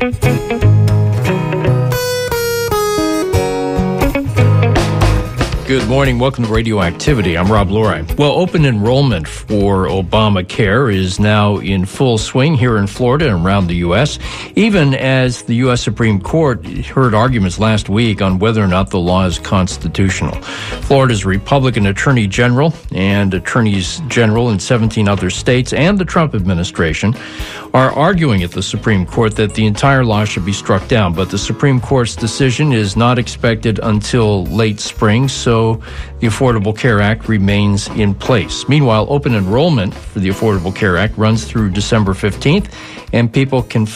Good morning. Welcome to Radioactivity. I'm Rob Lurie. Well, open enrollment for Obamacare is now in full swing here in Florida and around the U.S., even as the U.S. Supreme Court heard arguments last week on whether or not the law is constitutional. Florida's Republican Attorney General and Attorneys General in 17 other states and the Trump administration are arguing at the Supreme Court that the entire law should be struck down, but the Supreme Court's decision is not expected until late spring, so the Affordable Care Act remains in place. Meanwhile, open enrollment for the Affordable Care Act runs through December 15th, and people can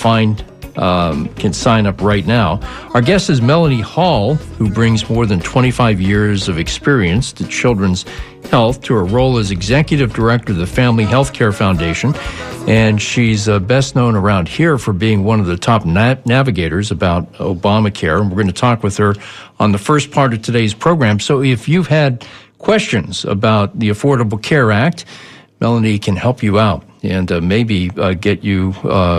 sign up right now. Our guest is Melanie Hall, who brings more than 25 years of experience to children's health to her role as executive director of the Family Health Care Foundation, and she's best known around here for being one of the top navigators about Obamacare. And we're going to talk with her on the first part of today's program. So if you've had questions about the Affordable Care Act, Melanie can help you out and maybe get you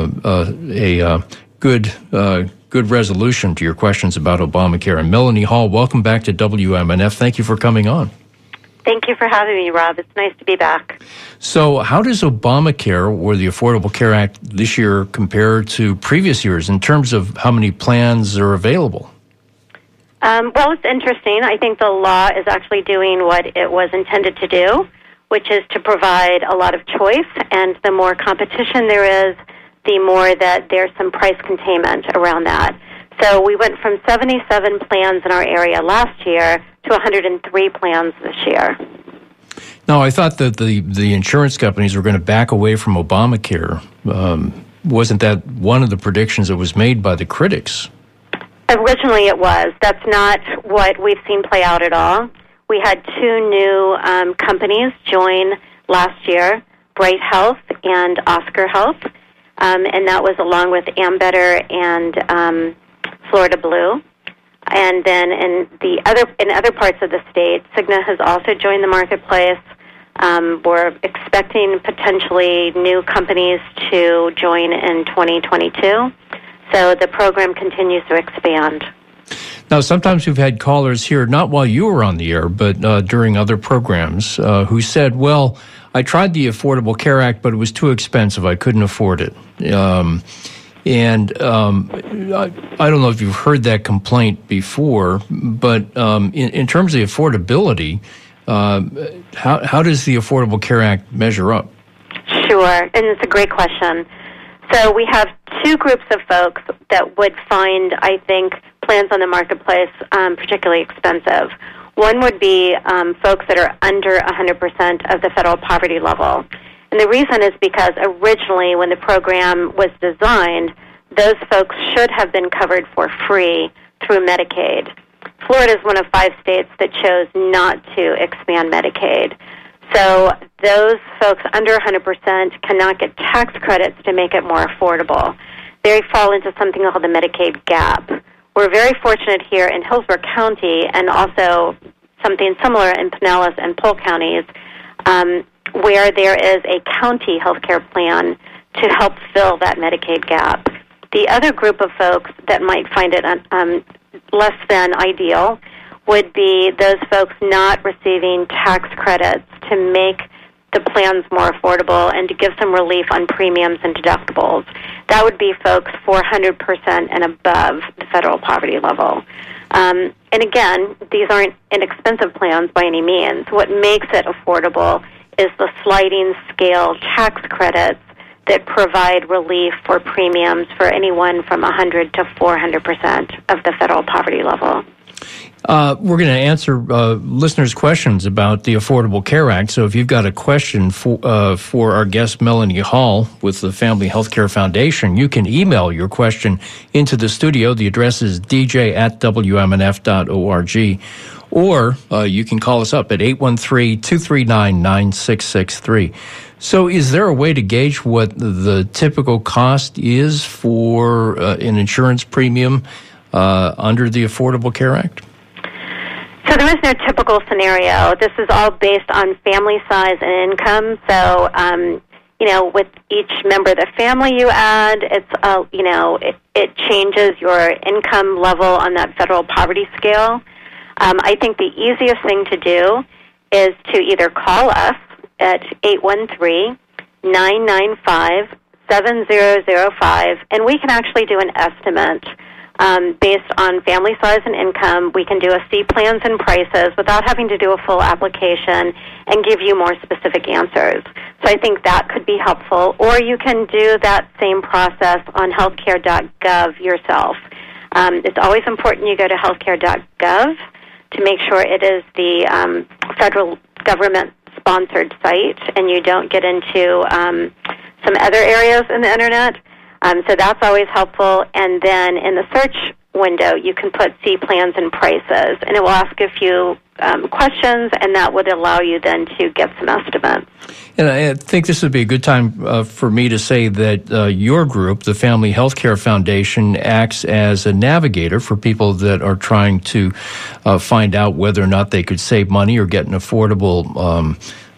a good resolution to your questions about Obamacare. And Melanie Hall, welcome back to WMNF. Thank you for coming on. Thank you for having me, Rob. It's nice to be back. So how does Obamacare or the Affordable Care Act this year compare to previous years in terms of how many plans are available? Well, it's interesting. I think the law is actually doing what it was intended to do, which is to provide a lot of choice, and the more competition there is, the more that there's some price containment around that. So we went from 77 plans in our area last year to 103 plans this year. Now, I thought that the insurance companies were going to back away from Obamacare. Wasn't that one of the predictions that was made by the critics? Originally it was. That's not what we've seen play out at all. We had two new companies join last year, Bright Health and Oscar Health, and that was along with Ambetter and Florida Blue. And then in other parts of the state, Cigna has also joined the marketplace. We're expecting potentially new companies to join in 2022. So the program continues to expand. Now, sometimes we've had callers here, not while you were on the air, but during other programs, who said, well, I tried the Affordable Care Act, but it was too expensive. I couldn't afford it. I don't know if you've heard that complaint before, but in terms of the affordability, how does the Affordable Care Act measure up? Sure, and it's a great question. So we have two groups of folks that would find, I think, plans on the marketplace particularly expensive. One would be folks that are under 100% of the federal poverty level. And the reason is because originally when the program was designed, those folks should have been covered for free through Medicaid. Florida is one of 5 states that chose not to expand Medicaid. So those folks under 100% cannot get tax credits to make it more affordable. They fall into something called the Medicaid gap. We're very fortunate here in Hillsborough County and also something similar in Pinellas and Polk counties where there is a county health care plan to help fill that Medicaid gap. The other group of folks that might find it less than ideal would be those folks not receiving tax credits to make the plans more affordable and to give some relief on premiums and deductibles. That would be folks 400% and above the federal poverty level. And again, these aren't inexpensive plans by any means. What makes it affordable is the sliding scale tax credits that provide relief for premiums for anyone from 100 to 400% of the federal poverty level. We're going to answer listeners' questions about the Affordable Care Act. So if you've got a question for our guest, Melanie Hall, with the Family Health Care Foundation, you can email your question into the studio. The address is dj@wmnf.org. Or you can call us up at 813-239-9663. So is there a way to gauge what the typical cost is for an insurance premium under the Affordable Care Act? So there is no typical scenario. This is all based on family size and income. So with each member of the family you add, it changes your income level on that federal poverty scale. I think the easiest thing to do is to either call us at 813-995-7005, and we can actually do an estimate based on family size and income. We can do a see plans and prices without having to do a full application and give you more specific answers. So I think that could be helpful. Or you can do that same process on healthcare.gov yourself. It's always important you go to healthcare.gov to make sure it is the federal government-sponsored site and you don't get into some other areas in the Internet. So that's always helpful. And then in the search window, you can put see plans and prices, and it will ask a few questions, and that would allow you then to get some estimates. And I think this would be a good time for me to say that your group, the Family Healthcare Foundation, acts as a navigator for people that are trying to find out whether or not they could save money or get an affordable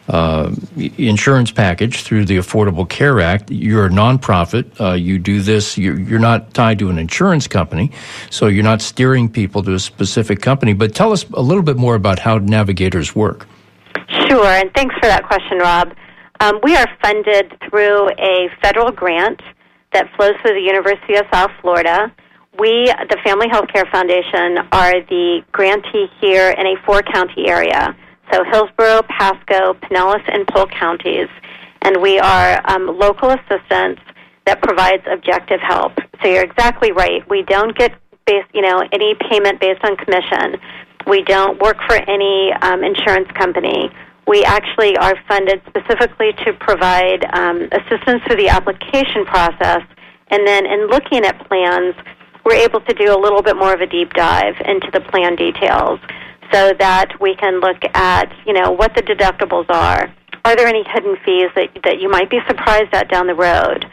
insurance package through the Affordable Care Act. You're a nonprofit. You do this. You're not tied to an insurance company, so you're not steering people to a specific company. But tell us a little bit more about how navigators work. Sure, and thanks for that question, Rob. We are funded through a federal grant that flows through the University of South Florida. We, the Family Healthcare Foundation, are the grantee here in a 4-county area. So Hillsborough, Pasco, Pinellas, and Polk counties. And we are local assistance that provides objective help. So you're exactly right. We don't get any payment based on commission. We don't work for any insurance company. We actually are funded specifically to provide assistance through the application process. And then in looking at plans, we're able to do a little bit more of a deep dive into the plan details, so that we can look at, what the deductibles are. Are there any hidden fees that you might be surprised at down the road?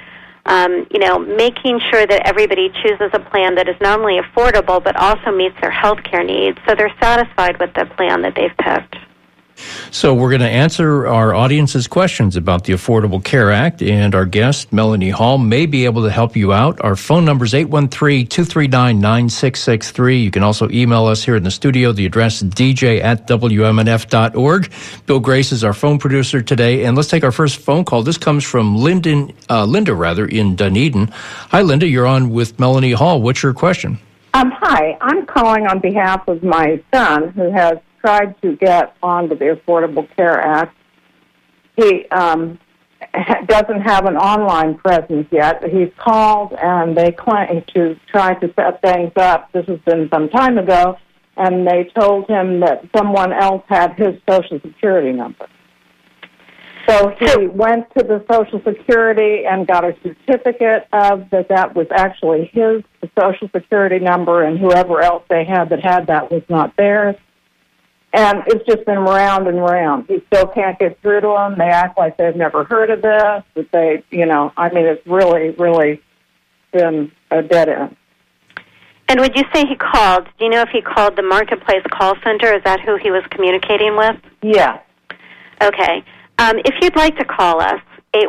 Making sure that everybody chooses a plan that is not only affordable but also meets their health care needs, so they're satisfied with the plan that they've picked. So we're going to answer our audience's questions about the Affordable Care Act, and our guest, Melanie Hall, may be able to help you out. Our phone number is 813-239-9663. You can also email us here in the studio. The address is dj@wmnf.org. Bill Grace is our phone producer today, and let's take our first phone call. This comes from Linda in Dunedin. Hi, Linda. You're on with Melanie Hall. What's your question? Hi. I'm calling on behalf of my son, who has tried to get onto the Affordable Care Act. He doesn't have an online presence yet. He's called, and they claim to try to set things up. This has been some time ago, and they told him that someone else had his Social Security number. So he went to the Social Security and got a certificate of that was actually his Social Security number, and whoever else they had that was not theirs. And it's just been round and round. He still can't get through to them. They act like they've never heard of this. But it's really, really been a dead end. And would you say he called? Do you know if he called the Marketplace call center? Is that who he was communicating with? Yeah. Okay. If you'd like to call us,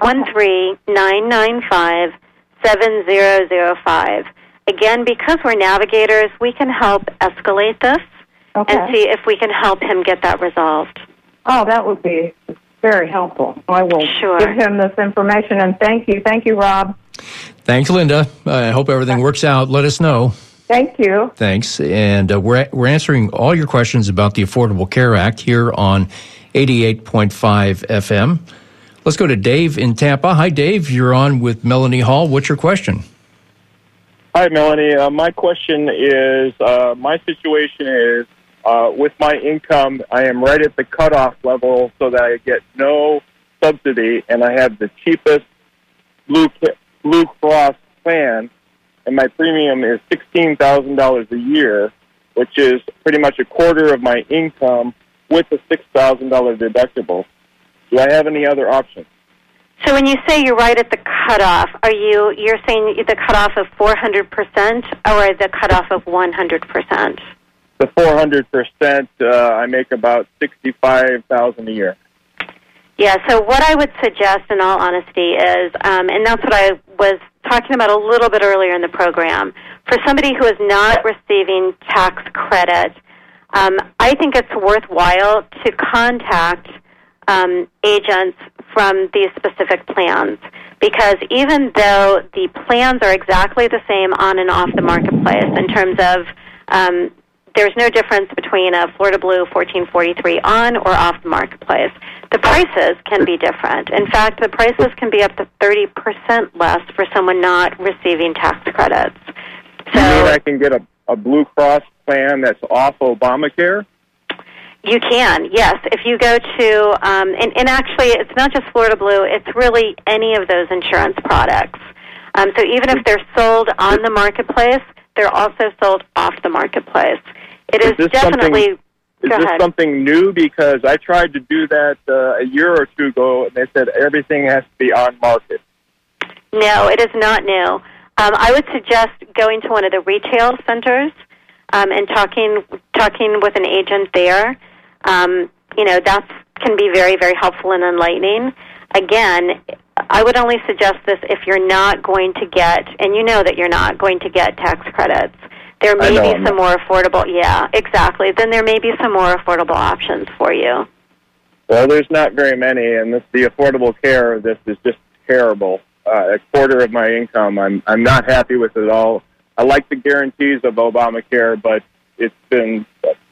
813-995-7005. Again, because we're navigators, we can help escalate this. Okay. And see if we can help him get that resolved. Oh, that would be very helpful. I will give him this information, and thank you. Thank you, Rob. Thanks, Linda. I hope everything works out. Let us know. Thank you. Thanks. And we're answering all your questions about the Affordable Care Act here on 88.5 FM. Let's go to Dave in Tampa. Hi, Dave. You're on with Melanie Hall. What's your question? Hi, Melanie. My question is, my situation is, with my income, I am right at the cutoff level so that I get no subsidy, and I have the cheapest Blue Cross plan, and my premium is $16,000 a year, which is pretty much a quarter of my income with a $6,000 deductible. Do I have any other options? So when you say you're right at the cutoff, you're saying the cutoff of 400% or the cutoff of 100%? The 400%, I make about $65,000 a year. Yeah, so what I would suggest in all honesty is, and that's what I was talking about a little bit earlier in the program, for somebody who is not receiving tax credit, I think it's worthwhile to contact agents from these specific plans, because even though the plans are exactly the same on and off the marketplace in terms of there's no difference between a Florida Blue 1443 on or off the marketplace, the prices can be different. In fact, the prices can be up to 30% less for someone not receiving tax credits. So, you mean I can get a Blue Cross plan that's off Obamacare? You can, yes. If you go to, and actually it's not just Florida Blue, it's really any of those insurance products. So even if they're sold on the marketplace, they're also sold off the marketplace. It is definitely... Is this something new? Because I tried to do that a year or two ago, and they said everything has to be on market. No, it is not new. I would suggest going to one of the retail centers and talking with an agent there. That can be very, very helpful and enlightening. Again, I would only suggest this if you're not going to get, and you know that you're not going to get tax credits. There may be some more affordable, yeah, exactly. Then there may be some more affordable options for you. Well, there's not very many, and the Affordable Care of this is just terrible. A quarter of my income, I'm not happy with it at all. I like the guarantees of Obamacare, but it's been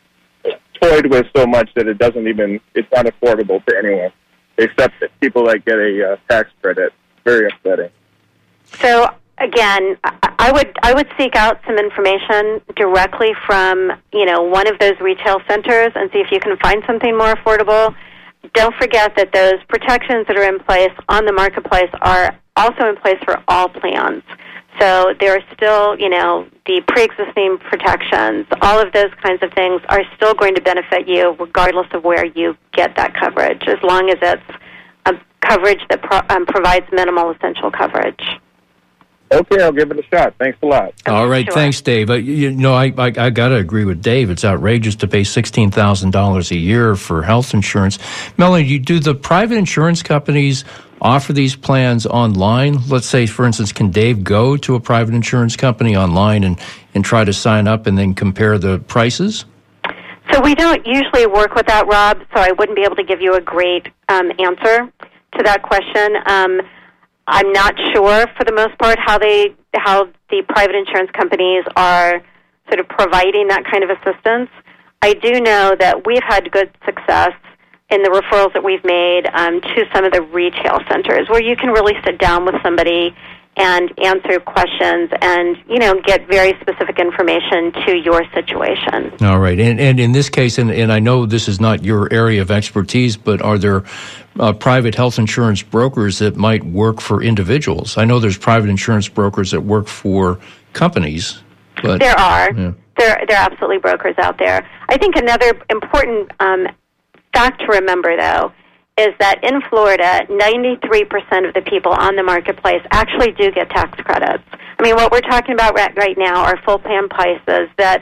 toyed with so much that it's not affordable to anyone, except people that get a tax credit. Very upsetting. So, again, I would seek out some information directly from, one of those retail centers and see if you can find something more affordable. Don't forget that those protections that are in place on the marketplace are also in place for all plans. So there are still, the pre-existing protections, all of those kinds of things are still going to benefit you regardless of where you get that coverage, as long as it's a coverage that provides minimal essential coverage. Okay, I'll give it a shot. Thanks a lot. All right, sure. Thanks, Dave. I got to agree with Dave. It's outrageous to pay $16,000 a year for health insurance. Melanie, do the private insurance companies offer these plans online? Let's say, for instance, can Dave go to a private insurance company online and try to sign up and then compare the prices? So we don't usually work with that, Rob, so I wouldn't be able to give you a great answer to that question. I'm not sure, for the most part, how the private insurance companies are sort of providing that kind of assistance. I do know that we've had good success in the referrals that we've made to some of the retail centers, where you can really sit down with somebody and answer questions and, get very specific information to your situation. All right. And in this case, and I know this is not your area of expertise, but are there private health insurance brokers that might work for individuals? I know there's private insurance brokers that work for companies. But there are. Yeah. There are absolutely brokers out there. I think another important fact to remember, though, is that in Florida, 93% of the people on the marketplace actually do get tax credits. I mean, what we're talking about right now are full plan prices that,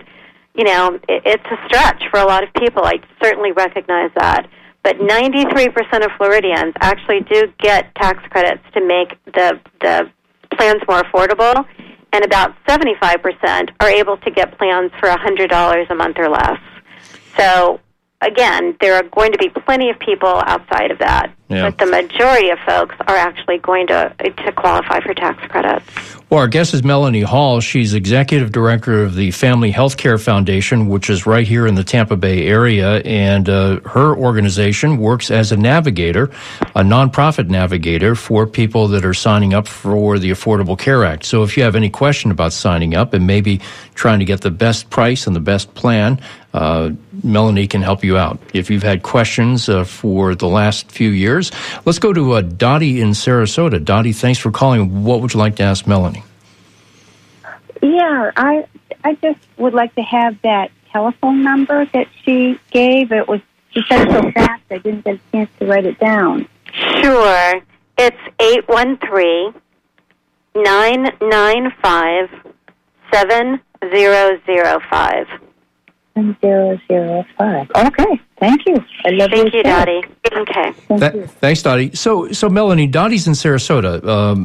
it's a stretch for a lot of people. I certainly recognize that. But 93% of Floridians actually do get tax credits to make the plans more affordable, and about 75% are able to get plans for $100 a month or less. So, again, there are going to be plenty of people outside of that, but the majority of folks are actually going to qualify for tax credits. Well, our guest is Melanie Hall. She's executive director of the Family Healthcare Foundation, which is right here in the Tampa Bay area, and her organization works as a navigator, a nonprofit navigator for people that are signing up for the Affordable Care Act. So if you have any question about signing up and maybe trying to get the best price and the best plan, Melanie can help you out. If you've had questions for the last few years, let's go to Dottie in Sarasota. Dottie, thanks for calling. What would you like to ask Melanie? Yeah, I just would like to have that telephone number that she gave. She said it so fast I didn't get a chance to write it down. Sure. It's 813-995-7005. 1005. Okay, thank you. I love Thank you, your show. Dottie. Okay. Thanks, Dottie. So Melanie, Dottie's in Sarasota.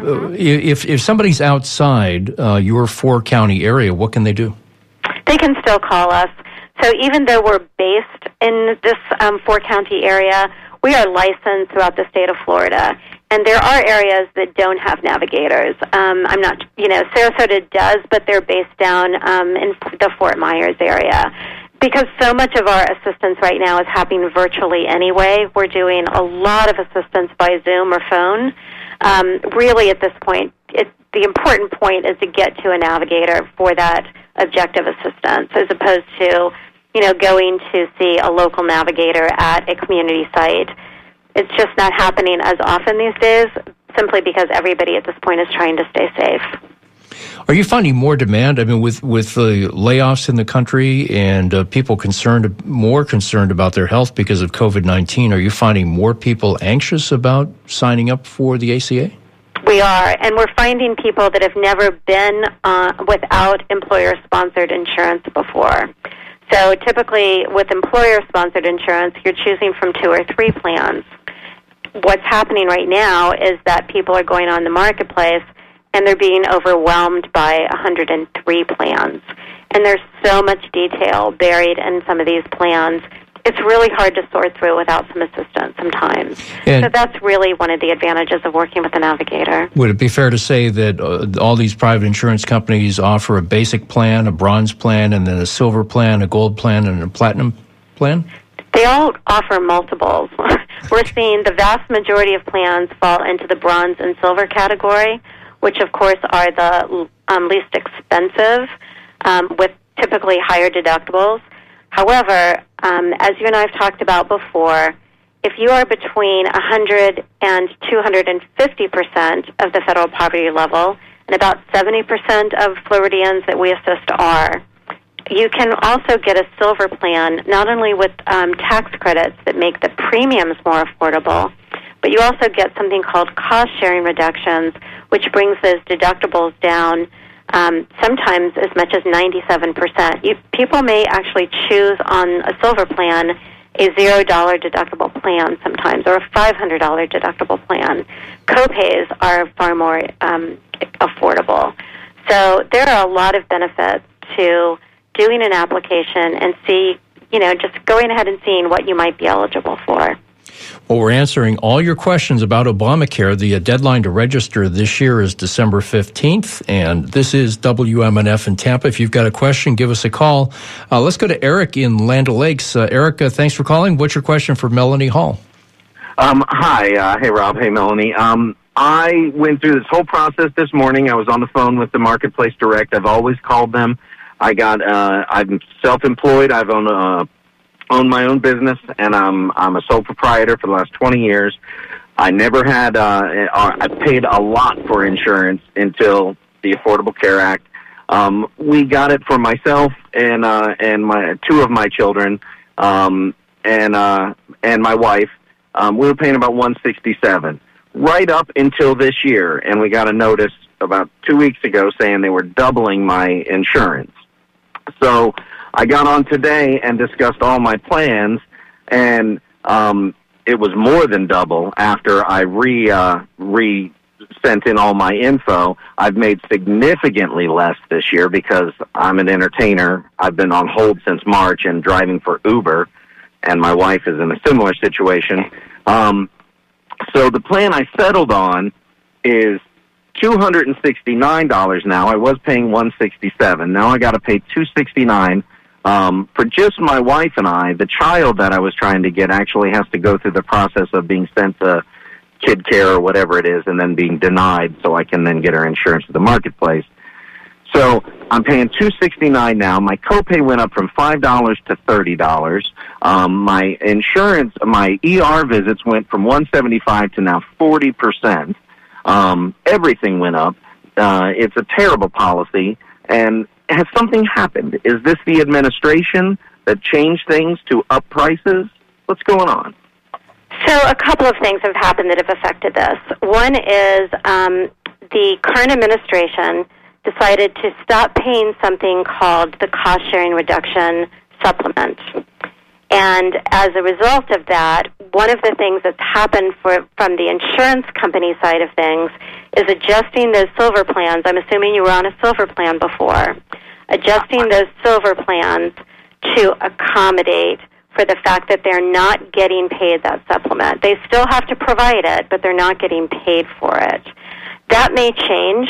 If somebody's outside your 4-county area, what can they do? They can still call us. So even though we're based in this 4-county area, we are licensed throughout the state of Florida. And there are areas that don't have navigators. I'm not, Sarasota does, but they're based down in the Fort Myers area. Because so much of our assistance right now is happening virtually anyway, we're doing a lot of assistance by Zoom or phone. Really, at this point, the important point is to get to a navigator for that objective assistance, as opposed to, going to see a local navigator at a community site. It's just not happening as often these days, simply because everybody at this point is trying to stay safe. Are you finding more demand? I mean, with the layoffs in the country and people more concerned about their health because of COVID-19, are you finding more people anxious about signing up for the ACA? We are, and we're finding people that have never been without employer-sponsored insurance before. So typically with employer-sponsored insurance, you're choosing from 2 or 3 plans. What's happening right now is that people are going on the marketplace and they're being overwhelmed by 103 plans. And there's so much detail buried in some of these plans. It's really hard to sort through without some assistance sometimes. So that's really one of the advantages of working with a navigator. Would it be fair to say that all these private insurance companies offer a basic plan, a bronze plan, and then a silver plan, a gold plan, and a platinum plan? They all offer multiples. We're seeing the vast majority of plans fall into the bronze and silver category, which of course are the least expensive, with typically higher deductibles. However, as you and I have talked about before, if you are between 100 and 250% of the federal poverty level, and about 70% of Floridians that we assist are, you can also get a silver plan, not only with tax credits that make the premiums more affordable, but you also get something called cost-sharing reductions, which brings those deductibles down sometimes as much as 97%. People may actually choose on a silver plan a $0 deductible plan sometimes, or a $500 deductible plan. Copays are far more affordable. So there are a lot of benefits to doing an application and just going ahead and seeing what you might be eligible for. Well, we're answering all your questions about Obamacare. The deadline to register this year is December 15th, and this is WMNF in Tampa. If you've got a question, give us a call. Let's go to Eric in Land O'Lakes. Eric, thanks for calling. What's your question for Melanie Hall? Hi. Hey, Rob. Hey, Melanie. I went through this whole process this morning. I was on the phone with the Marketplace Direct. I've always called them. I'm self-employed. I've owned my own business, and I'm a sole proprietor for the last 20 years. I never had, I paid a lot for insurance until the Affordable Care Act. We got it for myself and my 2 of my children, and my wife. We were paying about $167 right up until this year, and we got a notice about 2 weeks ago saying they were doubling my insurance. So I got on today and discussed all my plans, and it was more than double after I sent in all my info. I've made significantly less this year because I'm an entertainer. I've been on hold since March and driving for Uber, and my wife is in a similar situation. So the plan I settled on is $269 now. I was paying $167. Now I got to pay $269 for just my wife and I. The child that I was trying to get actually has to go through the process of being sent to kid care or whatever it is, and then being denied, so I can then get her insurance at the Marketplace. So I'm paying $269 now. My copay went up from $5 to $30. My insurance, my ER visits went from $175 to now 40%. Everything went up. It's a terrible policy. And has something happened? Is this the administration that changed things to up prices? What's going on? So a couple of things have happened that have affected this. One is the current administration decided to stop paying something called the cost-sharing reduction supplement. And as a result of that, one of the things that's happened from the insurance company side of things is adjusting those silver plans. I'm assuming you were on a silver plan before. Adjusting those silver plans to accommodate for the fact that they're not getting paid that supplement. They still have to provide it, but they're not getting paid for it. That may change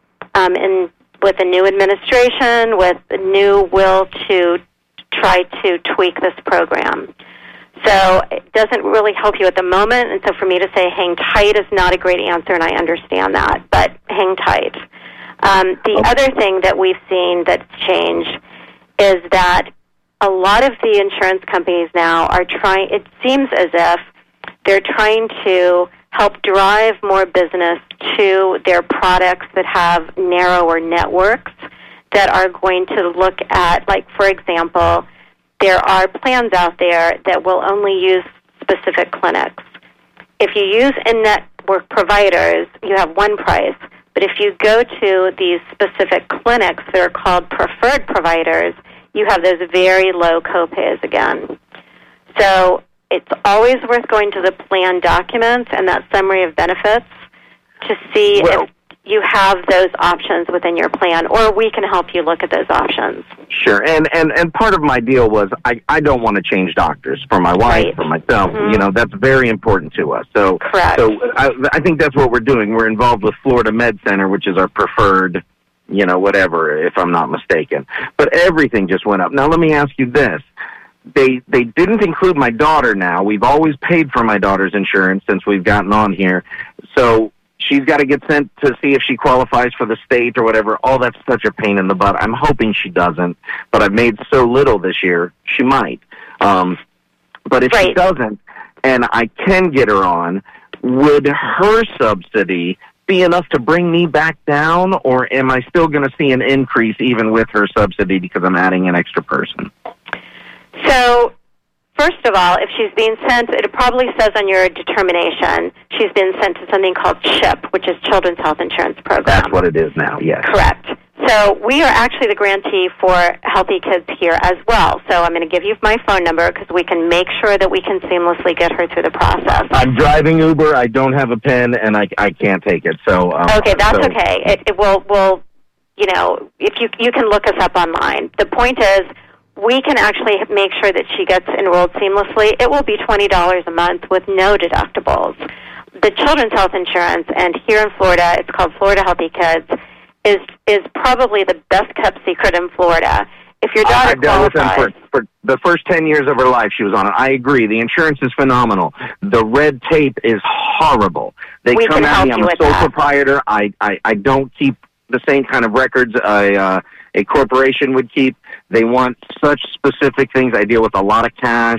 with a new administration, with a new will to try to tweak this program. So it doesn't really help you at the moment, and so for me to say hang tight is not a great answer, and I understand that, but hang tight. The other thing that we've seen that's changed is that a lot of the insurance companies now are trying, it seems as if they're trying to help drive more business to their products that have narrower networks that are going to look at, like, for example, there are plans out there that will only use specific clinics. If you use in-network providers, you have one price. But if you go to these specific clinics that are called preferred providers, you have those very low copays again. So it's always worth going to the plan documents and that summary of benefits to see if you have those options within your plan, or we can help you look at those options. Sure, and part of my deal was I don't want to change doctors for my wife, right. for myself. Mm-hmm. You know, that's very important to us. So, correct. So I think that's what we're doing. We're involved with Florida Med Center, which is our preferred, you know, whatever, if I'm not mistaken. But everything just went up. Now, let me ask you this. They didn't include my daughter now. We've always paid for my daughter's insurance since we've gotten on here. So she's got to get sent to see if she qualifies for the state or whatever. Oh, that's such a pain in the butt. I'm hoping she doesn't, but I've made so little this year, she might. But if right. she doesn't, and I can get her on, would her subsidy be enough to bring me back down, or am I still going to see an increase even with her subsidy because I'm adding an extra person? So, first of all, if she's being sent, it probably says on your determination, she's been sent to something called CHIP, which is Children's Health Insurance Program. That's what it is now, yes. Correct. So we are actually the grantee for Healthy Kids here as well. So I'm going to give you my phone number because we can make sure that we can seamlessly get her through the process. I'm driving Uber. I don't have a pen, and I can't take it. So okay, that's okay. It will, you know, if you can look us up online. The point is, we can actually make sure that she gets enrolled seamlessly. It will be $20 a month with no deductibles. The Children's Health Insurance, and here in Florida, it's called Florida Healthy Kids, is probably the best-kept secret in Florida. If your daughter qualifies... I dealt with them for the first 10 years of her life she was on it. I agree. The insurance is phenomenal. The red tape is horrible. They we come can at help me. I'm you a with sole that. proprietor. I don't keep the same kind of records a corporation would keep. They want such specific things. I deal with a lot of cash.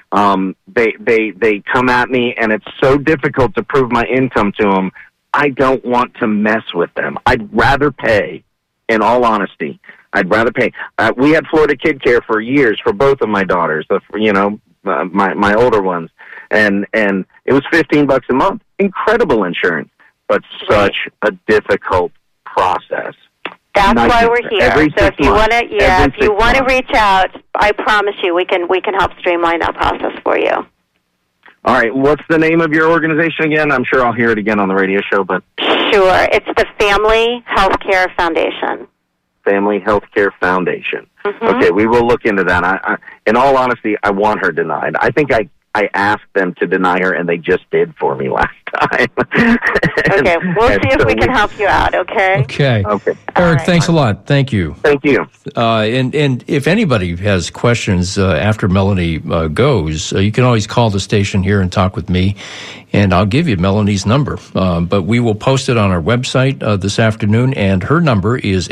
They come at me, and it's so difficult to prove my income to them. I don't want to mess with them. I'd rather pay, in all honesty. I'd rather pay. We had Florida Kid Care for years for both of my daughters, my older ones, and it was $15 a month. Incredible insurance, but such a difficult process. That's why we're here. So if you want to reach out, I promise you we can help streamline that process for you. All right. What's the name of your organization again? I'm sure I'll hear it again on the radio show, but sure. It's the Family Healthcare Foundation. Family Healthcare Foundation. Mm-hmm. Okay, we will look into that. I, in all honesty, I want her denied. I think I asked them to deny her, and they just did for me last time. Okay, we'll see if we can help you out, okay? Okay. Okay. Eric, thanks a lot. Thank you. Thank you. And if anybody has questions after Melanie goes, you can always call the station here and talk with me, and I'll give you Melanie's number. But we will post it on our website this afternoon, and her number is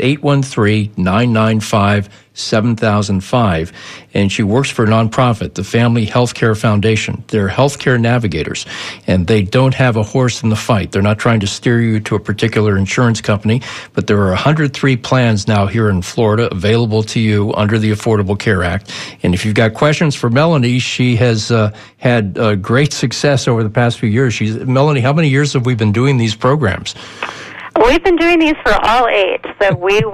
813-995-7005, and she works for a nonprofit, the Family Healthcare Foundation. They're healthcare navigators, and they don't have a horse in the fight. They're not trying to steer you to a particular insurance company, but there are 103 plans now here in Florida available to you under the Affordable Care Act. And if you've got questions for Melanie, she has had great success over the past few years. Melanie, how many years have we been doing these programs? We've been doing these for all 8. So we've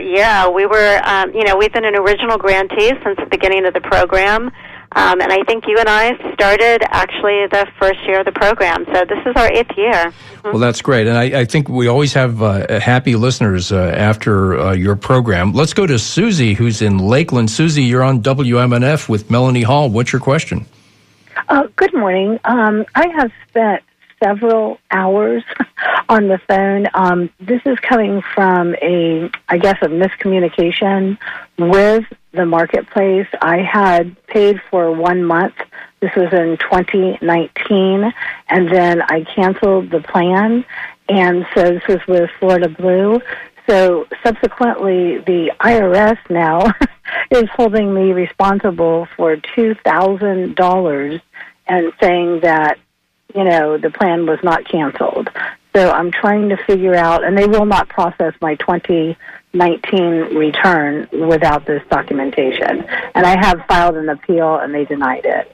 been an original grantee since the beginning of the program. And I think you and I started actually the first year of the program. So this is our 8th year. Mm-hmm. Well, that's great. And I think we always have happy listeners after your program. Let's go to Susie, who's in Lakeland. Susie, you're on WMNF with Melanie Hall. What's your question? Good morning. I have spent several hours on the phone. This is coming from a miscommunication with the marketplace. I had paid for 1 month. This was in 2019, and then I canceled the plan, and so this was with Florida Blue. So subsequently, the IRS now is holding me responsible for $2,000 and saying that, the plan was not canceled. So I'm trying to figure out, and they will not process my 2019 return without this documentation. And I have filed an appeal, and they denied it.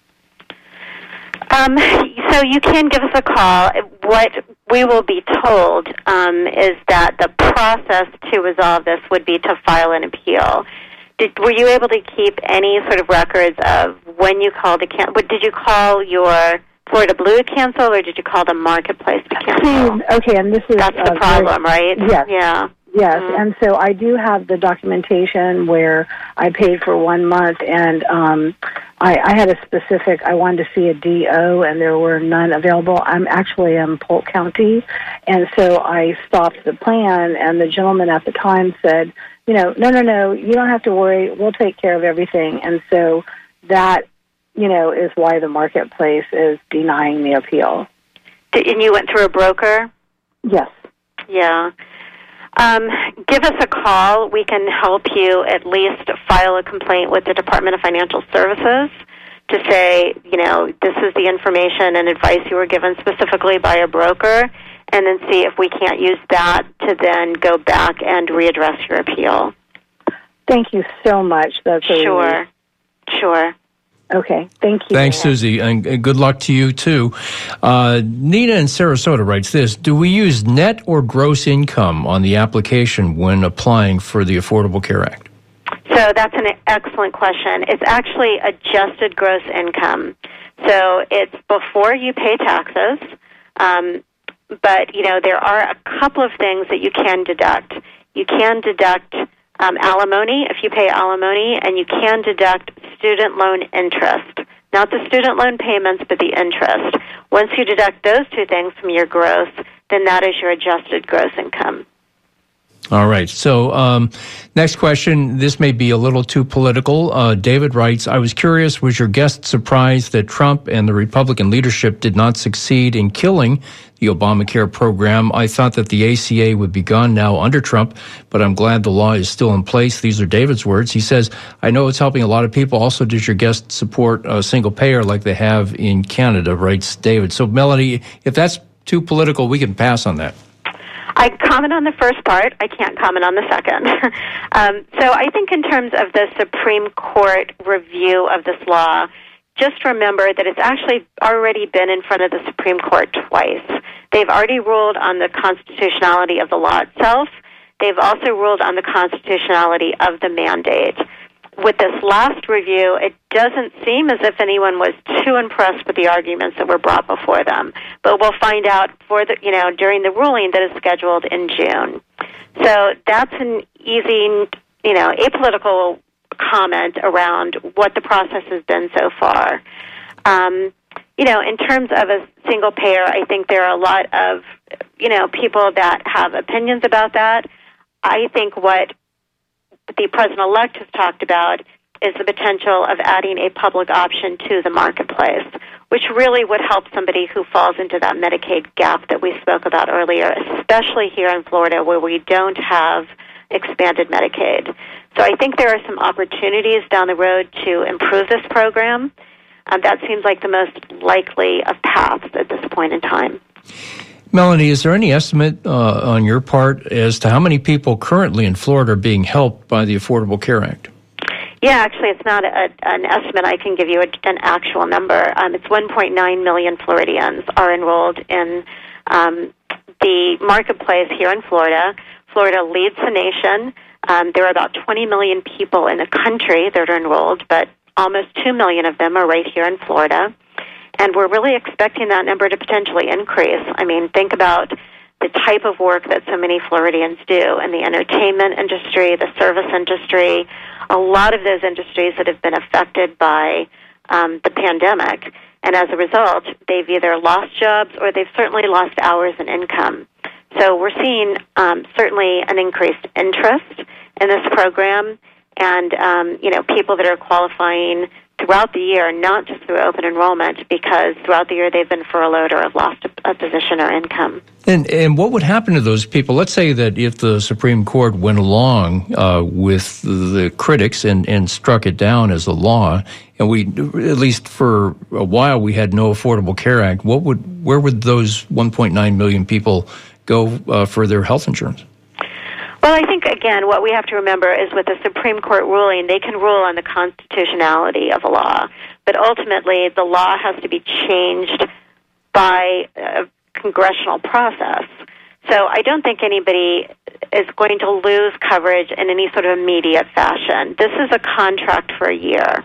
So you can give us a call. What we will be told is that the process to resolve this would be to file an appeal. Were you able to keep any sort of records of when you called to cancel? Did you call your Florida Blue to cancel, or did you call the marketplace to cancel? Okay, and that's the problem, right? Yes. Yeah. Yes, mm-hmm. And so I do have the documentation where I paid for 1 month, and I had I wanted to see a DO, and there were none available. I'm actually in Polk County, and so I stopped the plan, and the gentleman at the time said, no, you don't have to worry, we'll take care of everything. And so that, is why the marketplace is denying the appeal. And you went through a broker? Yes. Yeah. Give us a call. We can help you at least file a complaint with the Department of Financial Services to say, this is the information and advice you were given specifically by a broker, and then see if we can't use that to then go back and readdress your appeal. Thank you so much. That's Sure. Okay, thank you. Thanks, Susie, and good luck to you, too. Nina in Sarasota writes this: do we use net or gross income on the application when applying for the Affordable Care Act? So that's an excellent question. It's actually adjusted gross income. So it's before you pay taxes, but, there are a couple of things that you can deduct. You can deduct alimony if you pay alimony, and you can deduct student loan interest. Not the student loan payments, but the interest. Once you deduct those two things from your gross, then that is your adjusted gross income. All right. So next question. This may be a little too political. David writes, I was curious, was your guest surprised that Trump and the Republican leadership did not succeed in killing the Obamacare program? I thought that the ACA would be gone now under Trump, but I'm glad the law is still in place. These are David's words. He says, I know it's helping a lot of people. Also, does your guest support a single payer like they have in Canada, writes David. So, Melanie, if that's too political, we can pass on that. I comment on the first part. I can't comment on the second. So I think in terms of the Supreme Court review of this law, just remember that it's actually already been in front of the Supreme Court twice. They've already ruled on the constitutionality of the law itself. They've also ruled on the constitutionality of the mandate. With this last review, it doesn't seem as if anyone was too impressed with the arguments that were brought before them. But we'll find out during the ruling that is scheduled in June. So that's an easy, apolitical comment around what the process has been so far. In terms of a single payer, I think there are a lot of, people that have opinions about that. I think what the President-elect has talked about is the potential of adding a public option to the marketplace, which really would help somebody who falls into that Medicaid gap that we spoke about earlier, especially here in Florida where we don't have expanded Medicaid. So I think there are some opportunities down the road to improve this program. That seems like the most likely of paths at this point in time. Melanie, is there any estimate on your part as to how many people currently in Florida are being helped by the Affordable Care Act? Yeah, actually, it's not an estimate. I can give you an actual number. It's 1.9 million Floridians are enrolled in the marketplace here in Florida. Florida leads the nation. There are about 20 million people in the country that are enrolled, but almost 2 million of them are right here in Florida. And we're really expecting that number to potentially increase. I mean, think about the type of work that so many Floridians do in the entertainment industry, the service industry, a lot of those industries that have been affected by the pandemic. And as a result, they've either lost jobs or they've certainly lost hours and income. So we're seeing certainly an increased interest in this program, and people that are qualifying throughout the year, not just through open enrollment, because throughout the year they've been furloughed or have lost a position or income. And what would happen to those people? Let's say that if the Supreme Court went along with the critics and struck it down as a law, and we, at least for a while, we had no Affordable Care Act, where would those 1.9 million people go for their health insurance? Well, I think, again, what we have to remember is with the Supreme Court ruling, they can rule on the constitutionality of a law, but ultimately the law has to be changed by a congressional process. So I don't think anybody is going to lose coverage in any sort of immediate fashion. This is a contract for a year.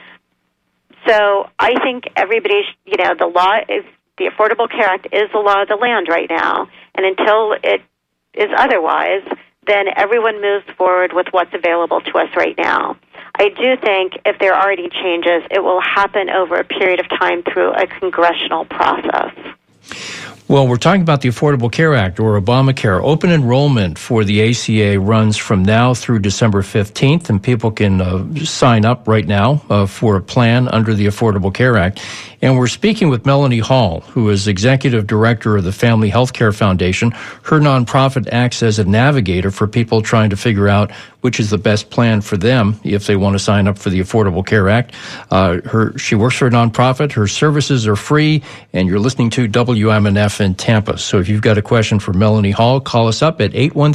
So I think everybody, the law is, the Affordable Care Act is the law of the land right now, and until it is otherwise, then everyone moves forward with what's available to us right now. I do think if there are any changes, it will happen over a period of time through a congressional process. Well, we're talking about the Affordable Care Act, or Obamacare. Open enrollment for the ACA runs from now through December 15th, and people can sign up right now for a plan under the Affordable Care Act. And we're speaking with Melanie Hall, who is Executive Director of the Family Healthcare Foundation. Her nonprofit acts as a navigator for people trying to figure out which is the best plan for them if they want to sign up for the Affordable Care Act. She works for a nonprofit. Her services are free, and you're listening to WMNF in Tampa. So if you've got a question for Melanie Hall, call us up at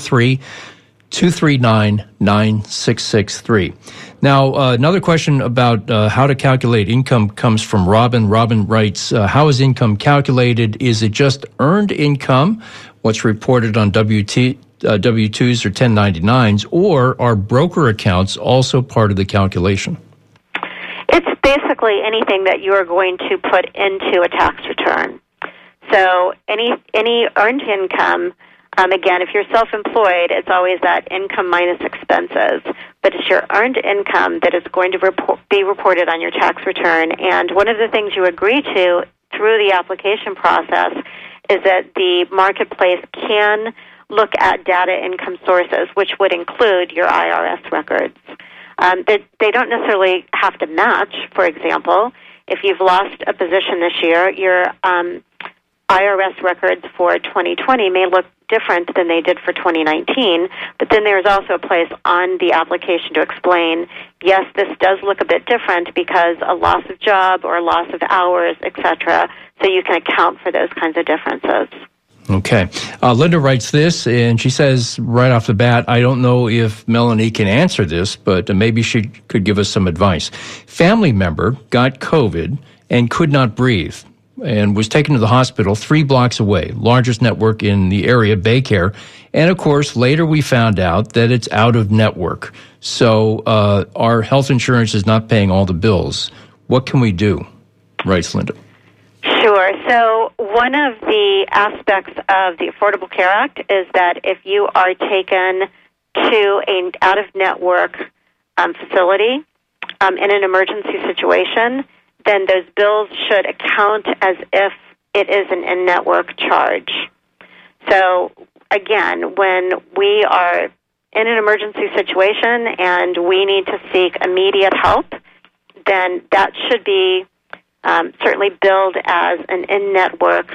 813-239-9663. Now, another question about how to calculate income comes from Robin. Robin writes, how is income calculated? Is it just earned income, what's reported on W-2s or 1099s, or are broker accounts also part of the calculation? It's basically anything that you are going to put into a tax return. So any earned income, again, if you're self-employed, it's always that income minus expenses. But it's your earned income that is going to be reported on your tax return. And one of the things you agree to through the application process is that the marketplace can look at data income sources, which would include your IRS records. They don't necessarily have to match. For example, if you've lost a position this year, your IRS records for 2020 may look different than they did for 2019, but then there's also a place on the application to explain, yes, this does look a bit different because a loss of job or a loss of hours, etc., so you can account for those kinds of differences. Okay. Linda writes this, and she says right off the bat, I don't know if Melanie can answer this, but maybe she could give us some advice. Family member got COVID and could not breathe and was taken to the hospital 3 blocks away, largest network in the area, BayCare. And, of course, later we found out that it's out of network. So our health insurance is not paying all the bills. What can we do? Writes Linda. Sure. So one of the aspects of the Affordable Care Act is that if you are taken to an out-of-network facility in an emergency situation, then those bills should account as if it is an in-network charge. So, again, when we are in an emergency situation and we need to seek immediate help, then that should be certainly billed as an in-network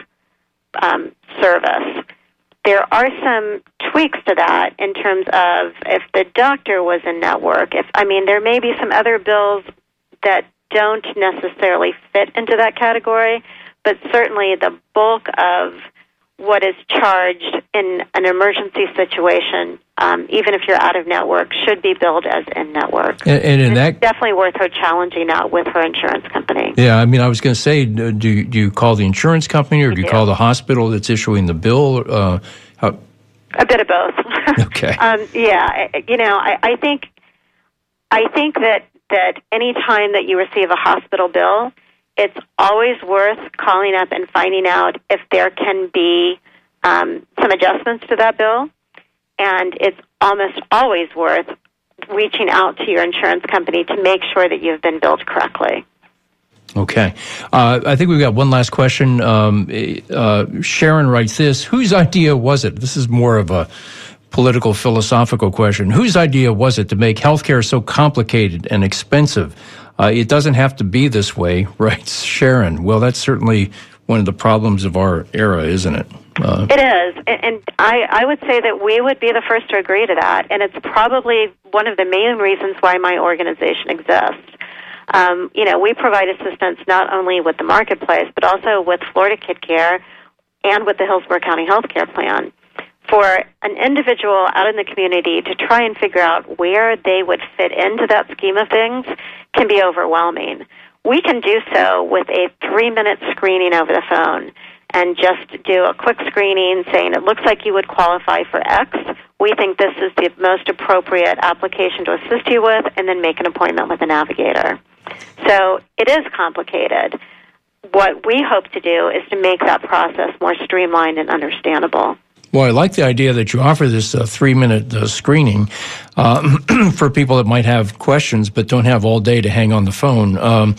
service. There are some tweaks to that in terms of if the doctor was in-network. There may be some other bills that don't necessarily fit into that category, but certainly the bulk of what is charged in an emergency situation, even if you're out of network, should be billed as in-network. And it's definitely worth her challenging that with her insurance company. Yeah, I mean, I was going to say, do you call the insurance company or do you call the hospital that's issuing the bill? A bit of both. Okay. I think that any time that you receive a hospital bill, it's always worth calling up and finding out if there can be some adjustments to that bill, and it's almost always worth reaching out to your insurance company to make sure that you've been billed correctly. Okay. I think we've got one last question. Sharon writes this. Whose idea was it? This is more of a political, philosophical question. Whose idea was it to make healthcare so complicated and expensive? It doesn't have to be this way, writes Sharon. Well, that's certainly one of the problems of our era, isn't it? It is, and I would say that we would be the first to agree to that, and it's probably one of the main reasons why my organization exists. We provide assistance not only with the marketplace, but also with Florida Kid Care and with the Hillsborough County Healthcare Plan. For an individual out in the community to try and figure out where they would fit into that scheme of things can be overwhelming. We can do so with a 3-minute screening over the phone and just do a quick screening saying it looks like you would qualify for X. We think this is the most appropriate application to assist you with, and then make an appointment with a navigator. So it is complicated. What we hope to do is to make that process more streamlined and understandable. Well, I like the idea that you offer this 3-minute screening for people that might have questions but don't have all day to hang on the phone.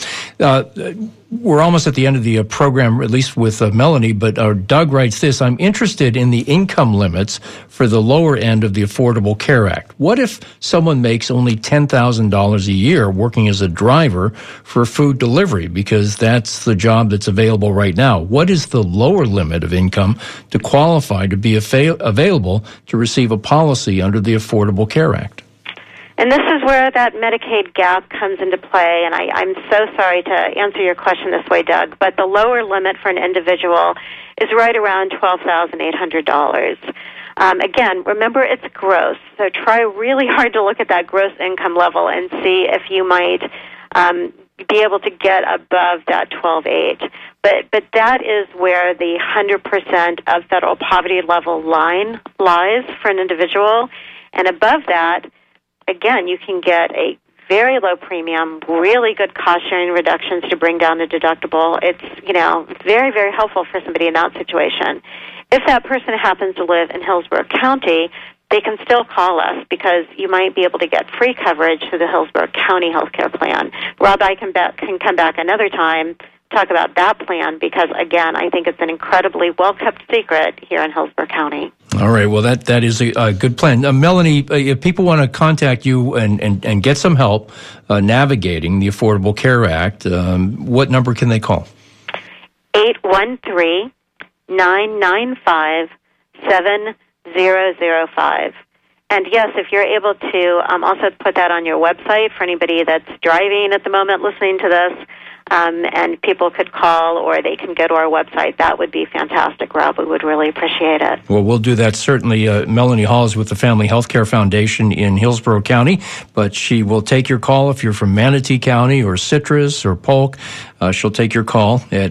We're almost at the end of the program, at least with Melanie, but Doug writes this. I'm interested in the income limits for the lower end of the Affordable Care Act. What if someone makes only $10,000 a year working as a driver for food delivery, because that's the job that's available right now? What is the lower limit of income to qualify to be available to receive a policy under the Affordable Care Act? And this is where that Medicaid gap comes into play, and I'm so sorry to answer your question this way, Doug, but the lower limit for an individual is right around $12,800. Again, remember it's gross, so try really hard to look at that gross income level and see if you might be able to get above that 12.8. But that is where the 100% of federal poverty level line lies for an individual, and above that, again, you can get a very low premium, really good cost-sharing reductions to bring down the deductible. It's, very, very helpful for somebody in that situation. If that person happens to live in Hillsborough County, they can still call us because you might be able to get free coverage through the Hillsborough County Healthcare Plan. Rob, I can come back another time, talk about that plan, because, again, I think it's an incredibly well-kept secret here in Hillsborough County. All right. Well, that is a good plan. Melanie, if people want to contact you and get some help navigating the Affordable Care Act, what number can they call? 813-995-7005. And yes, if you're able to also put that on your website for anybody that's driving at the moment listening to this, and people could call or they can go to our website, that would be fantastic, Rob. We would really appreciate it. Well, we'll do that, certainly. Melanie Hall is with the Family Healthcare Foundation in Hillsborough County, but she will take your call if you're from Manatee County or Citrus or Polk. She'll take your call at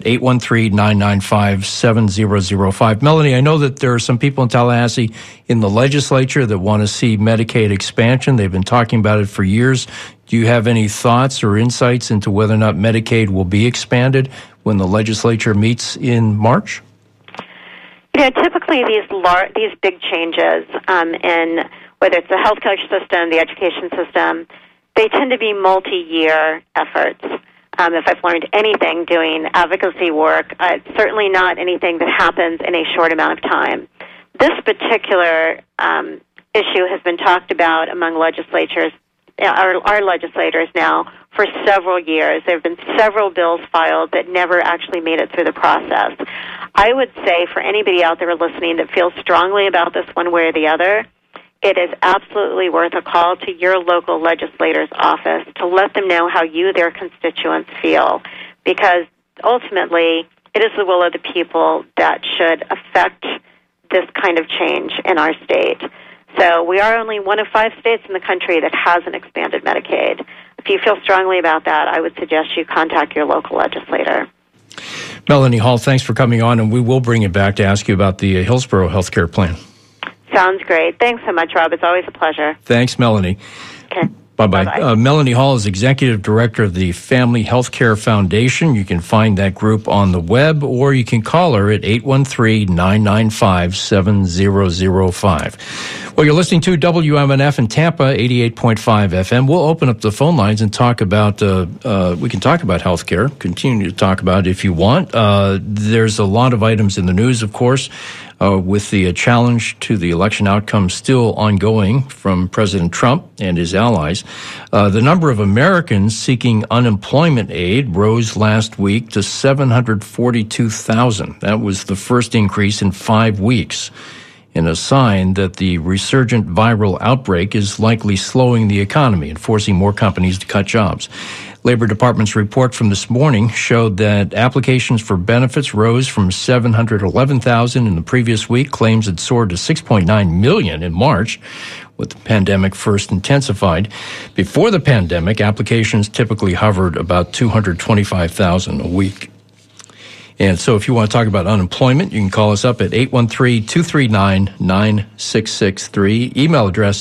813-995-7005. Melanie, I know that there are some people in Tallahassee in the legislature that want to see Medicaid expansion. They've been talking about it for years. Do you have any thoughts or insights into whether or not Medicaid will be expanded when the legislature meets in March? Typically these big changes in whether it's the healthcare system, the education system, they tend to be multi-year efforts. If I've learned anything doing advocacy work, it's certainly not anything that happens in a short amount of time. This particular issue has been talked about among legislators, our legislators now, for several years. There have been several bills filed that never actually made it through the process. I would say for anybody out there listening that feels strongly about this one way or the other, it is absolutely worth a call to your local legislator's office to let them know how you, their constituents, feel. Because ultimately, it is the will of the people that should affect this kind of change in our state. So we are only one of 5 states in the country that has an expanded Medicaid. If you feel strongly about that, I would suggest you contact your local legislator. Melanie Hall, thanks for coming on, and we will bring you back to ask you about the Hillsborough healthcare plan. Sounds great. Thanks so much, Rob. It's always a pleasure. Thanks, Melanie. Okay. Bye-bye. Melanie Hall is Executive Director of the Family Healthcare Foundation. You can find that group on the web, or you can call her at 813-995-7005. Well, you're listening to WMNF in Tampa, 88.5 FM. We'll open up the phone lines and talk about, we can talk about healthcare, continue to talk about it if you want. There's a lot of items in the news, of course. With the challenge to the election outcome still ongoing from President Trump and his allies. The number of Americans seeking unemployment aid rose last week to 742,000. That was the first increase in 5 weeks, and a sign that the resurgent viral outbreak is likely slowing the economy and forcing more companies to cut jobs. Labor Department's report from this morning showed that applications for benefits rose from 711,000 in the previous week. Claims had soared to 6.9 million in March, with the pandemic first intensified. Before the pandemic, applications typically hovered about 225,000 a week. And so if you want to talk about unemployment, you can call us up at 813-239-9663. Email address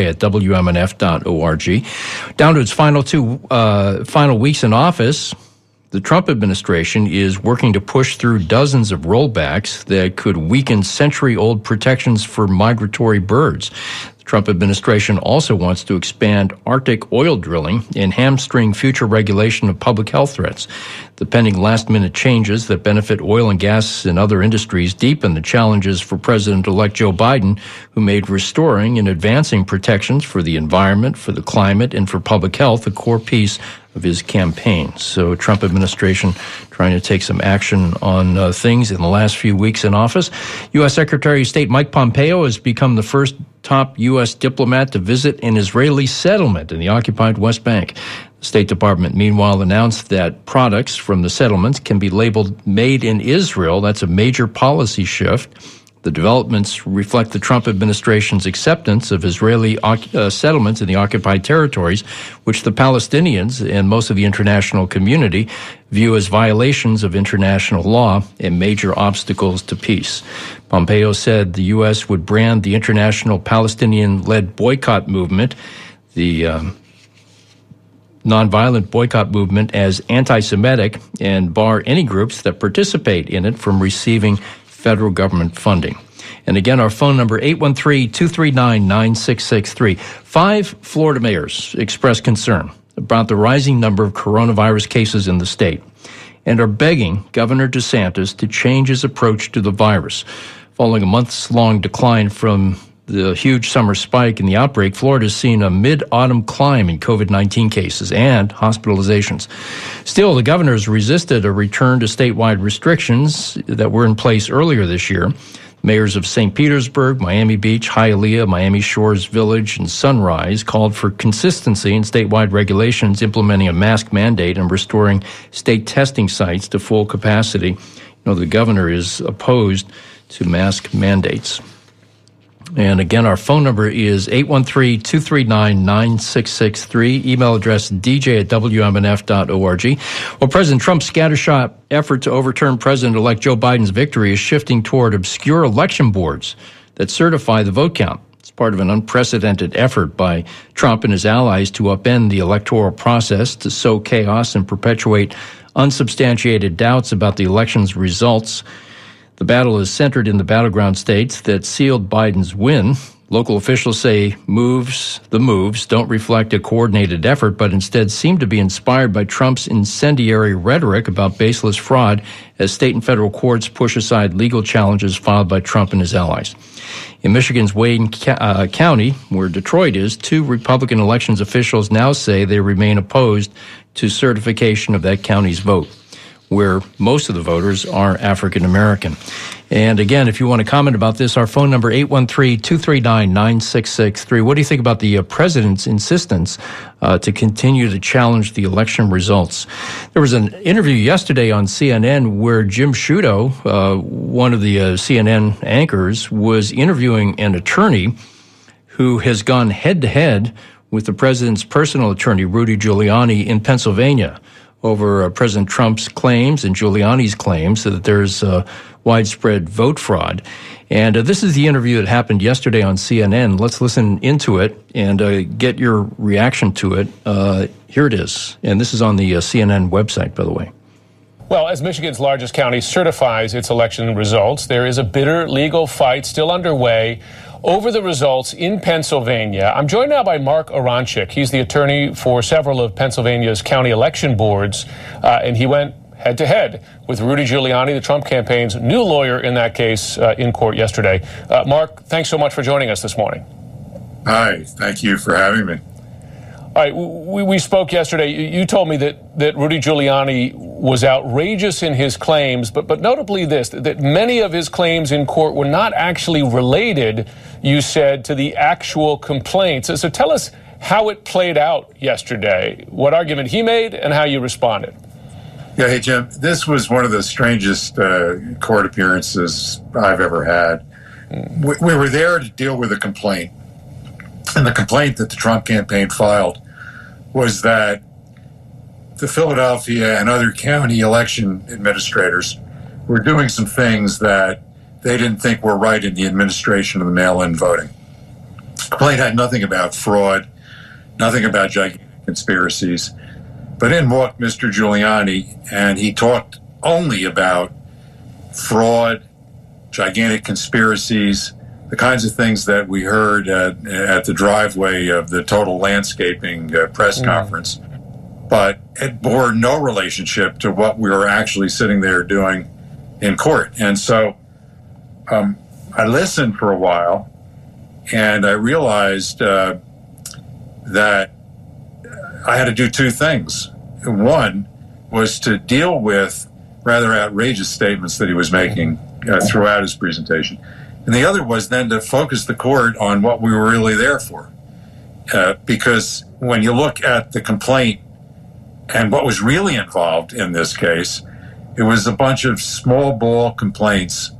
dj@wmnf.org. Down to its final weeks in office, the Trump administration is working to push through dozens of rollbacks that could weaken century-old protections for migratory birds. The Trump administration also wants to expand Arctic oil drilling and hamstring future regulation of public health threats. The pending last-minute changes that benefit oil and gas and other industries deepen the challenges for President-elect Joe Biden, who made restoring and advancing protections for the environment, for the climate, and for public health a core piece of his campaign. So Trump administration trying to take some action on things in the last few weeks in office. U.S. Secretary of State Mike Pompeo has become the first top U.S. diplomat to visit an Israeli settlement in the occupied West Bank. The State Department, meanwhile, announced that products from the settlements can be labeled made in Israel. That's a major policy shift. The developments reflect the Trump administration's acceptance of Israeli settlements in the occupied territories, which the Palestinians and most of the international community view as violations of international law and major obstacles to peace. Pompeo said the U.S. would brand the international Palestinian-led boycott movement, the nonviolent boycott movement, as anti-Semitic and bar any groups that participate in it from receiving federal government funding. And again, our phone number, 813-239-9663. 5 Florida mayors expressed concern about the rising number of coronavirus cases in the state and are begging Governor DeSantis to change his approach to the virus. Following a months-long decline from the huge summer spike in the outbreak, Florida has seen a mid-autumn climb in COVID-19 cases and hospitalizations. Still, the governor has resisted a return to statewide restrictions that were in place earlier this year. Mayors of St. Petersburg, Miami Beach, Hialeah, Miami Shores Village, and Sunrise called for consistency in statewide regulations implementing a mask mandate and restoring state testing sites to full capacity. You know, the governor is opposed to mask mandates. And again, our phone number is 813-239-9663. Email address dj@wmnf.org. Well, President Trump's scattershot effort to overturn President-elect Joe Biden's victory is shifting toward obscure election boards that certify the vote count. It's part of an unprecedented effort by Trump and his allies to upend the electoral process, to sow chaos and perpetuate unsubstantiated doubts about the election's results. The battle is centered in the battleground states that sealed Biden's win. Local officials say the moves don't reflect a coordinated effort, but instead seem to be inspired by Trump's incendiary rhetoric about baseless fraud as state and federal courts push aside legal challenges filed by Trump and his allies. In Michigan's Wayne County, where Detroit is, 2 Republican elections officials now say they remain opposed to certification of that county's vote. where most of the voters are African American. And again, if you want to comment about this, our phone number 813-239-9663. What do you think about the president's insistence to continue to challenge the election results? There was an interview yesterday on CNN where Jim Sciutto, one of the CNN anchors, was interviewing an attorney who has gone head-to-head with the president's personal attorney, Rudy Giuliani, in Pennsylvania over President Trump's claims and Giuliani's claims that there's widespread vote fraud. And this is the interview that happened yesterday on CNN. Let's listen into it and get your reaction to it. Here it is. And this is on the CNN website, by the way. Well, as Michigan's largest county certifies its election results, there is a bitter legal fight still underway over the results in Pennsylvania. I'm joined now by Mark Aronchik. He's the attorney for several of Pennsylvania's county election boards, and he went head-to-head with Rudy Giuliani, the Trump campaign's new lawyer in that case, in court yesterday. Mark, thanks so much for joining us this morning. Hi, thank you for having me. All right, we spoke yesterday. You told me that Rudy Giuliani was outrageous in his claims, but notably this, that many of his claims in court were not actually related, you said, to the actual complaints. So tell us how it played out yesterday, what argument he made, and how you responded. Yeah, hey, Jim, this was one of the strangest court appearances I've ever had. We were there to deal with a complaint, and the complaint that the Trump campaign filed was that the Philadelphia and other county election administrators were doing some things that they didn't think were right in the administration of the mail-in voting. The complaint had nothing about fraud, nothing about gigantic conspiracies. But in walked Mr. Giuliani, and he talked only about fraud, gigantic conspiracies, the kinds of things that we heard at the driveway of the Total Landscaping press conference. But it bore no relationship to what we were actually sitting there doing in court. And so I listened for a while, and I realized that I had to do two things. One was to deal with rather outrageous statements that he was making throughout his presentation. And the other was then to focus the court on what we were really there for. Because when you look at the complaint and what was really involved in this case, it was a bunch of small ball complaints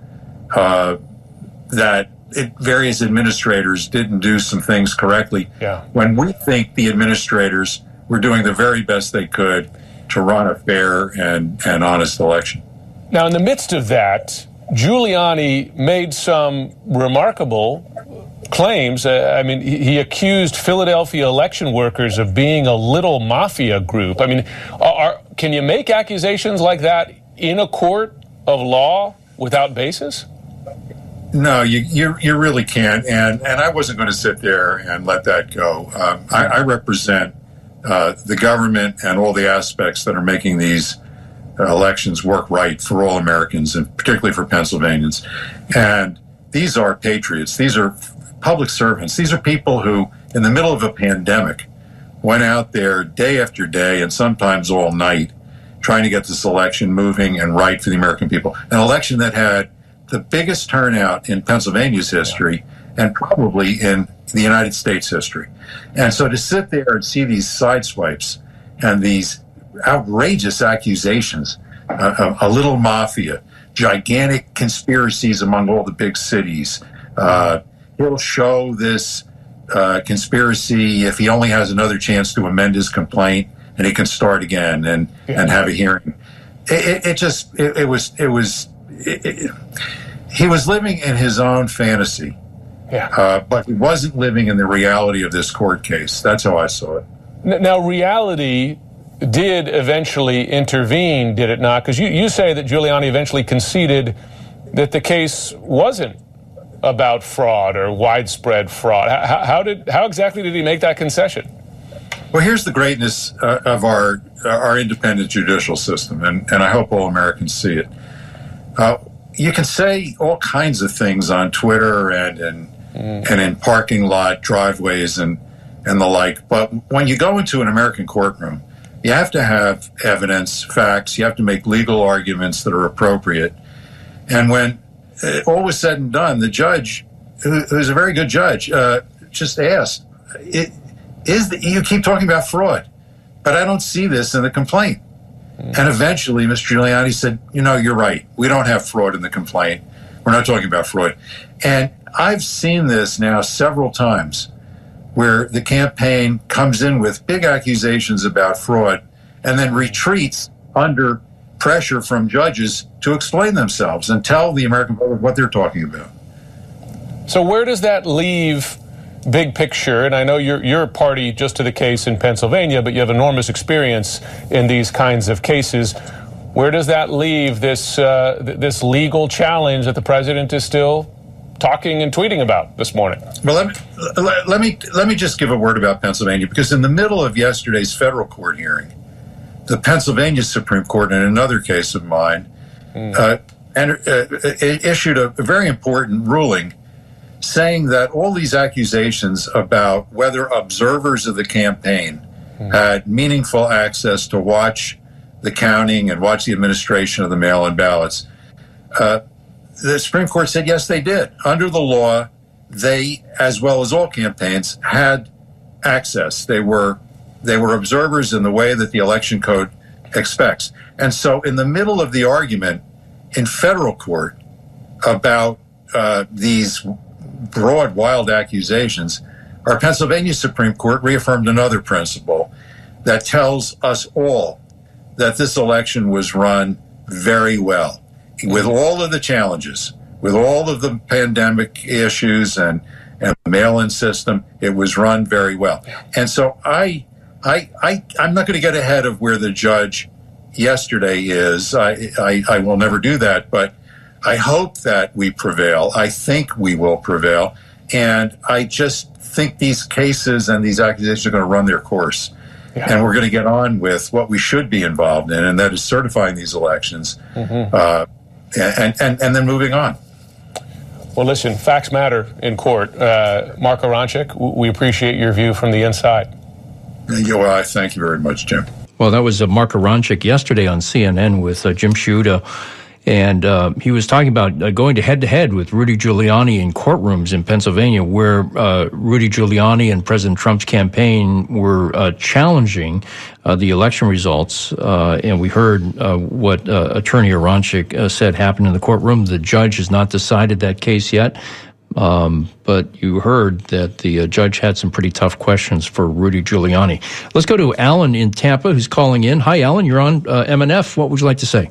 that various administrators didn't do some things correctly. Yeah. When we think the administrators were doing the very best they could to run a fair and honest election. Now, in the midst of that, Giuliani made some remarkable claims. I mean, he accused Philadelphia election workers of being a little mafia group. I mean, can you make accusations like that in a court of law without basis? No, you really can't. And I wasn't going to sit there and let that go. I represent the government and all the aspects that are making these elections work right for all Americans, and particularly for Pennsylvanians. And these are patriots. These are public servants. These are people who, in the middle of a pandemic, went out there day after day and sometimes all night trying to get this election moving and right for the American people. An election that had the biggest turnout in Pennsylvania's history and probably in the United States history. And so to sit there and see these sideswipes and these outrageous accusations of a little mafia, gigantic conspiracies among all the big cities. He'll show this conspiracy if he only has another chance to amend his complaint, and he can start again and have a hearing. He was living in his own fantasy, but he wasn't living in the reality of this court case. That's how I saw it. Now, reality did eventually intervene, did it not? Because you say that Giuliani eventually conceded that the case wasn't about fraud or widespread fraud. How exactly did he make that concession? Well, here's the greatness of our independent judicial system, and I hope all Americans see it. You can say all kinds of things on Twitter and in parking lot driveways and the like, but when you go into an American courtroom, You have to have evidence, facts. You have to make legal arguments that are appropriate. And when all was said and done, the judge, who's a very good judge, just asked, you keep talking about fraud, but I don't see this in the complaint. And eventually, Mr. Giuliani said, you're right. We don't have fraud in the complaint. We're not talking about fraud. And I've seen this now several times where the campaign comes in with big accusations about fraud and then retreats under pressure from judges to explain themselves and tell the American public what they're talking about. So where does that leave big picture? And I know you're a party just to the case in Pennsylvania, but you have enormous experience in these kinds of cases. Where does that leave this legal challenge that the president is still talking and tweeting about this morning? Well, let me just give a word about Pennsylvania, because in the middle of yesterday's federal court hearing, the Pennsylvania Supreme Court, in another case of mine, issued a very important ruling saying that all these accusations about whether observers of the campaign had meaningful access to watch the counting and watch the administration of the mail-in ballots, the Supreme Court said, yes, they did. Under the law, they, as well as all campaigns, had access. They were observers in the way that the election code expects. And so in the middle of the argument in federal court about these broad, wild accusations, our Pennsylvania Supreme Court reaffirmed another principle that tells us all that this election was run very well, with all of the challenges, with all of the pandemic issues and the mail-in system. It was run very well. And so I'm not going to get ahead of where the judge yesterday is. I will never do that, but I hope that we prevail. I think we will prevail. And I just think these cases and these accusations are going to run their course. Yeah. And we're going to get on with what we should be involved in, and that is certifying these elections and then moving on. Well, listen, facts matter in court. Mark Aronczyk, we appreciate your view from the inside. Well, I thank you very much, Jim. Well, that was Mark Aronczyk yesterday on CNN with Jim Sciutto. And he was talking about going to head-to-head with Rudy Giuliani in courtrooms in Pennsylvania, where Rudy Giuliani and President Trump's campaign were challenging the election results. And we heard what Attorney Aronczyk said happened in the courtroom. The judge has not decided that case yet. But you heard that the judge had some pretty tough questions for Rudy Giuliani. Let's go to Alan in Tampa, who's calling in. Hi, Alan. You're on MNF. What would you like to say?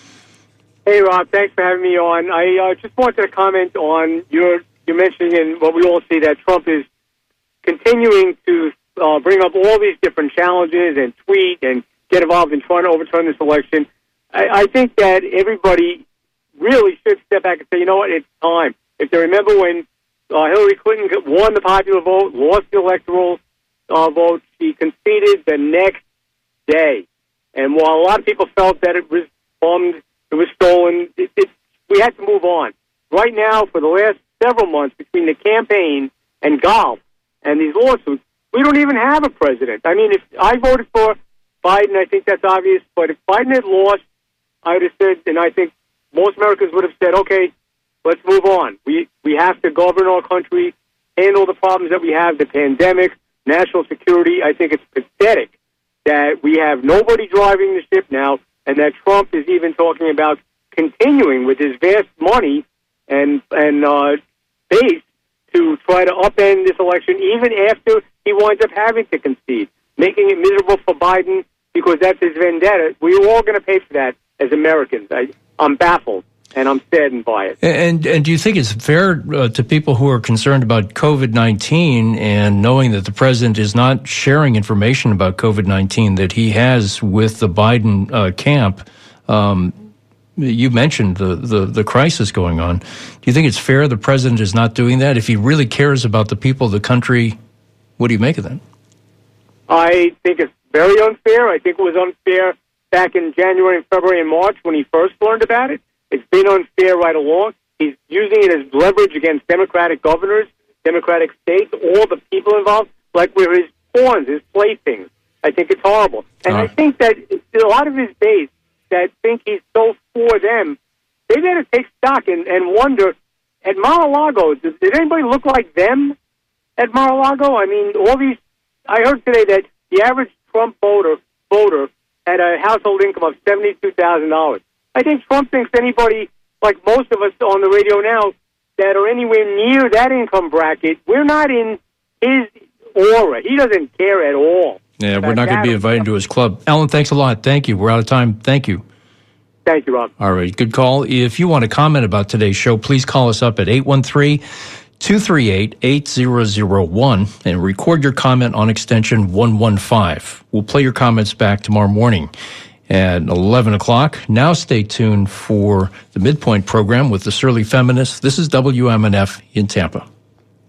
Hey, Rob, thanks for having me on. I just wanted to comment on your mentioning and what we all see, that Trump is continuing to bring up all these different challenges and tweet and get involved in trying to overturn this election. I think that everybody really should step back and say, you know what, it's time. If they remember when Hillary Clinton won the popular vote, lost the electoral vote, she conceded the next day. And while a lot of people felt that it was bummed, it was stolen, we had to move on. Right now, for the last several months, between the campaign and golf and these lawsuits, we don't even have a president. I mean, if I voted for Biden, I think that's obvious, but if Biden had lost, I would have said, and I think most Americans would have said, okay, let's move on. We have to govern our country, handle the problems that we have, the pandemic, national security. I think it's pathetic that we have nobody driving the ship now, and that Trump is even talking about continuing with his vast money and base to try to upend this election, even after he winds up having to concede, making it miserable for Biden because that's his vendetta. We're all going to pay for that as Americans. I'm baffled, and I'm saddened by it. And do you think it's fair to people who are concerned about COVID-19 and knowing that the president is not sharing information about COVID-19 that he has with the Biden camp? You mentioned the crisis going on. Do you think it's fair the president is not doing that? If he really cares about the people of the country, what do you make of that? I think it's very unfair. I think it was unfair back in January and February and March when he first learned about it. It's been unfair right along. He's using it as leverage against Democratic governors, Democratic states, all the people involved, like we're his pawns, his playthings. I think it's horrible. And I think that a lot of his base that think he's so for them, they better take stock and wonder, at Mar-a-Lago, did anybody look like them at Mar-a-Lago? I mean, I heard today that the average Trump voter had a household income of $72,000. I think Trump thinks anybody, like most of us on the radio now, that are anywhere near that income bracket, we're not in his aura. He doesn't care at all. Yeah, we're not going to be invited to his club. Alan, thanks a lot. Thank you. We're out of time. Thank you. Thank you, Rob. All right, good call. If you want to comment about today's show, please call us up at 813-238-8001 and record your comment on extension 115. We'll play your comments back tomorrow morning at 11 o'clock. Now stay tuned for the Midpoint program with the Surly Feminists. This is WMNF in Tampa.